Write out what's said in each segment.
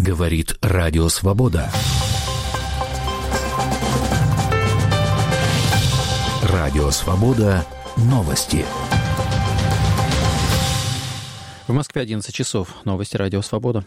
Говорит Радио Свобода. Радио Свобода. Новости. В Москве 11 часов. Новости Радио Свобода.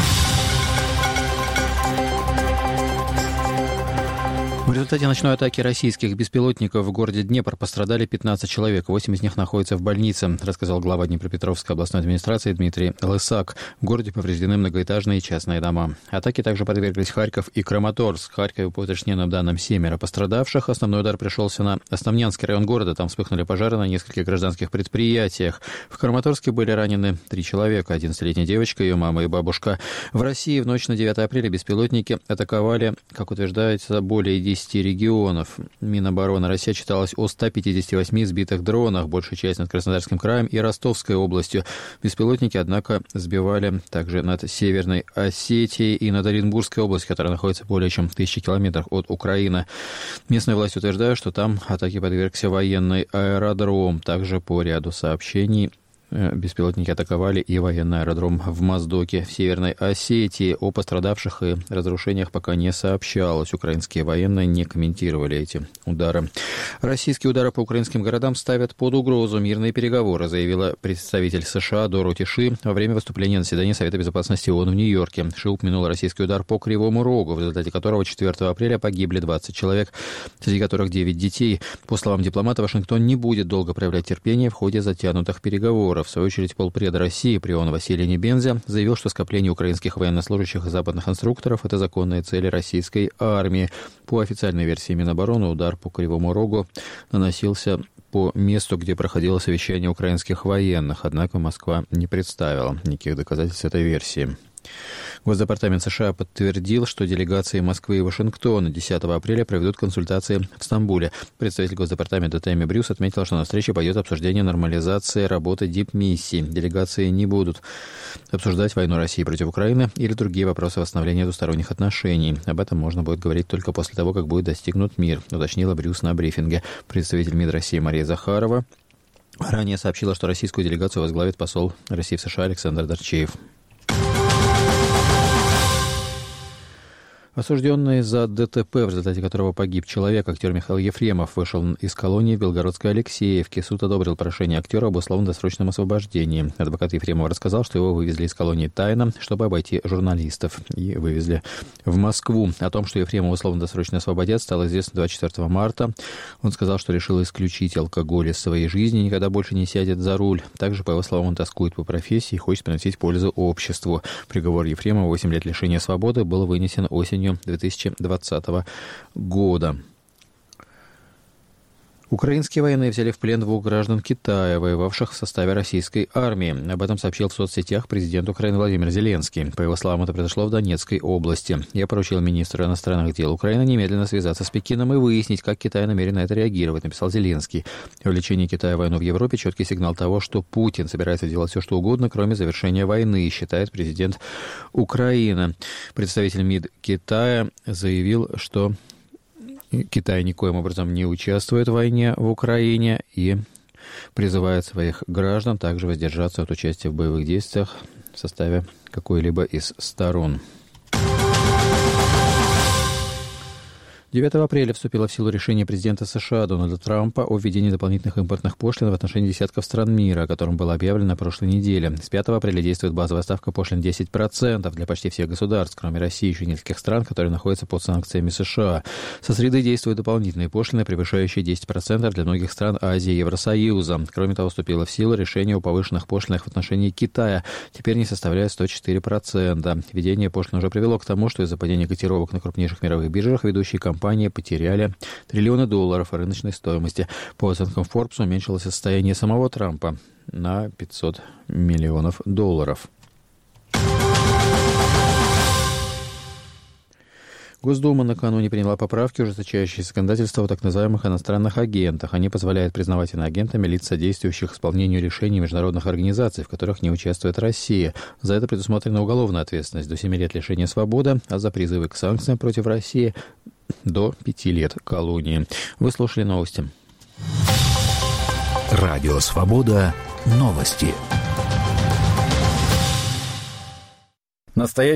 В результате ночной атаки российских беспилотников в городе Днепр пострадали 15 человек. 8 из них находятся в больнице, рассказал глава Днепропетровской областной администрации Дмитрий Лысак. В городе повреждены многоэтажные и частные дома. Атаке также подверглись Харьков и Краматорск. В Харькове, по уточненным данным, 7 пострадавших. Основной удар пришелся на Основнянский район города. Там вспыхнули пожары на нескольких гражданских предприятиях. В Краматорске были ранены 3 человека. 11-летняя девочка, ее мама и бабушка. В России в ночь на 9 апреля беспилотники атаковали, как утверждается, более 10 регионов. Минобороны России отчиталась о 158 сбитых дронах, большая часть над Краснодарским краем и Ростовской областью. Беспилотники, однако, сбивали также над Северной Осетией и над Оренбургской областью, которая находится более чем в 1000 километрах от Украины. Местные власти утверждают, что там атаке подвергся военный аэродром. Также по ряду сообщений беспилотники атаковали и военный аэродром в Моздоке в Северной Осетии. О пострадавших и разрушениях пока не сообщалось. Украинские военные не комментировали эти удары. Российские удары по украинским городам ставят под угрозу мирные переговоры, заявила представитель США Дороти Ши во время выступления на заседании Совета безопасности ООН в Нью-Йорке. Ши упомянул российский удар по Кривому Рогу, в результате которого 4 апреля погибли 20 человек, среди которых 9 детей. По словам дипломата, Вашингтон не будет долго проявлять терпение в ходе затянутых переговоров. В свою очередь, полпреда России при ООН Василий Небензя заявил, что скопление украинских военнослужащих и западных инструкторов – это законные цели российской армии. По официальной версии Минобороны, удар по Кривому Рогу наносился по месту, где проходило совещание украинских военных. Однако Москва не представила никаких доказательств этой версии. Госдепартамент США подтвердил, что делегации Москвы и Вашингтона 10 апреля проведут консультации в Стамбуле. Представитель Госдепартамента Тэмми Брюс отметил, что на встрече пойдет обсуждение нормализации работы дипмиссий. Делегации не будут обсуждать войну России против Украины или другие вопросы восстановления двусторонних отношений. Об этом можно будет говорить только после того, как будет достигнут мир, уточнила Брюс на брифинге. Представитель МИД России Мария Захарова ранее сообщила, что российскую делегацию возглавит посол России в США Александр Дарчеев. Осужденный за ДТП, в результате которого погиб человек, актер Михаил Ефремов вышел из колонии в Белгородской Алексеевке. Суд одобрил прошение актера об условно-досрочном освобождении. Адвокат Ефремова рассказал, что его вывезли из колонии тайно, чтобы обойти журналистов, и вывезли в Москву. О том, что Ефремова условно-досрочно освободят, стало известно 24 марта. Он сказал, что решил исключить алкоголь из своей жизни, никогда больше не сядет за руль. Также, по его словам, он тоскует по профессии и хочет приносить пользу обществу. Приговор Ефремова 8 лет лишения свободы был вынесен осенью 2020 года. Украинские военные взяли в плен 2 граждан Китая, воевавших в составе российской армии. Об этом сообщил в соцсетях президент Украины Владимир Зеленский. По его словам, это произошло в Донецкой области. Я поручил министру иностранных дел Украины немедленно связаться с Пекином и выяснить, как Китай намерен на это реагировать, написал Зеленский. Вовлечение Китая в войну в Европе – четкий сигнал того, что Путин собирается делать все, что угодно, кроме завершения войны, считает президент Украины. Представитель МИД Китая заявил, что Китай никоим образом не участвует в войне в Украине и призывает своих граждан также воздержаться от участия в боевых действиях в составе какой-либо из сторон. 9 апреля вступило в силу решение президента США Дональда Трампа о введении дополнительных импортных пошлин в отношении десятков стран мира, о котором было объявлено на прошлой неделе. С 5 апреля действует базовая ставка пошлин 10% для почти всех государств, кроме России и еще нескольких стран, которые находятся под санкциями США. Со среды действуют дополнительные пошлины, превышающие 10% для многих стран Азии и Евросоюза. Кроме того, вступило в силу решение о повышенных пошлинах в отношении Китая. Теперь они составляют 104%. Введение пошлин уже привело к тому, что из-за падения котировок на крупнейших мировых биржах ведущие компании потеряли триллионы долларов рыночной стоимости. По оценкам Forbes, уменьшилось состояние самого Трампа на 500 миллионов долларов. Госдума накануне приняла поправки, ужесточающие законодательство о так называемых иностранных агентах. Они позволяют признавать иноагентами лиц, содействующих исполнению решений международных организаций, в которых не участвует Россия. За это предусмотрена уголовная ответственность до 7 лет лишения свободы, а за призывы к санкциям против России до 5 лет колонии. Вы слушали новости. Радио Свобода. Новости.